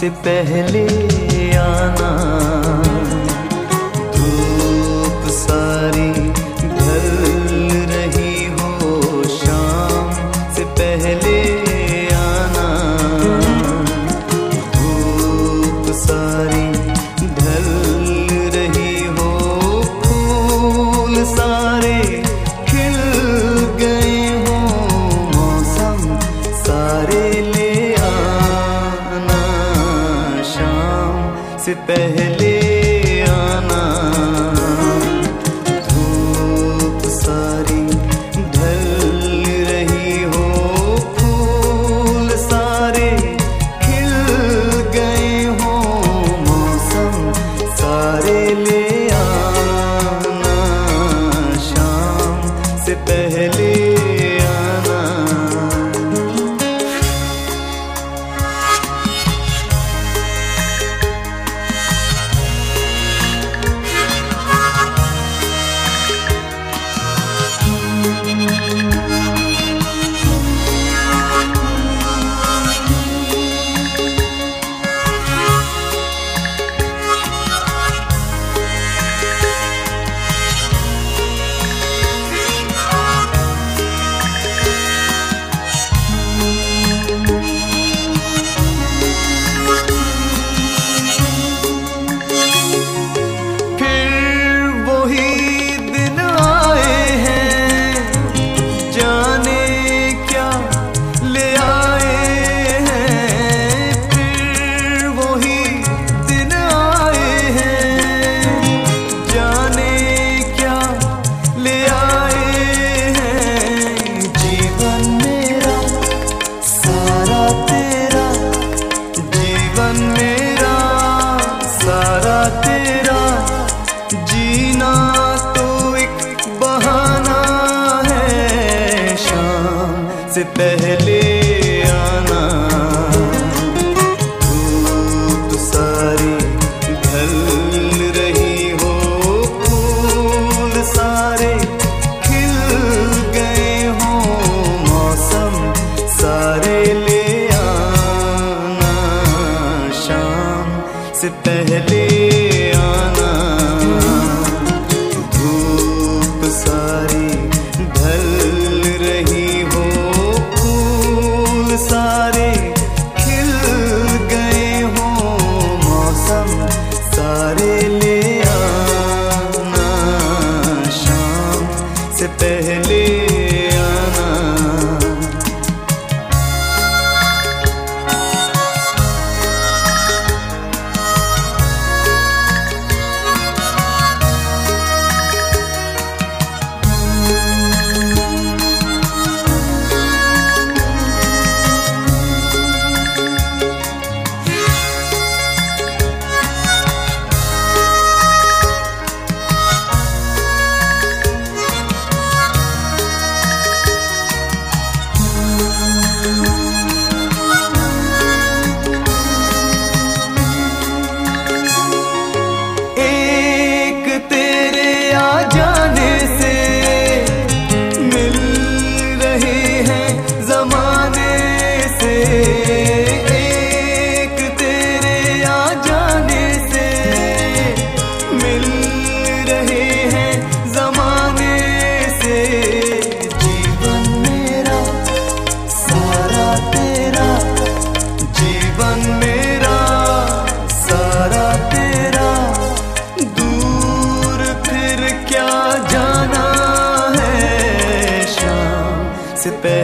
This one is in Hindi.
से पहले आना, धूप सारी ढल रही हो, शाम से पहले आना, धूप सारी ढल रही हो, फूल सारे खिल गए हो, मौसम सारे ले आना, शाम से पहले आना, धूप सारी ढल रही हो, फूल सारे खिल गए हो, मौसम सारे ले आना, शाम से पहले आना। तेरा जीना तो एक बहाना है, शाम से पहले आना, धूप सारी ढल रही हो, फूल सारे खिल गए हो, मौसम सारे ले आना, शाम से पहले आना, धूप सारी ढल रही हो, फूल सारे खिल गए हो, मौसम सारे ले आना, शाम से पहले आना। से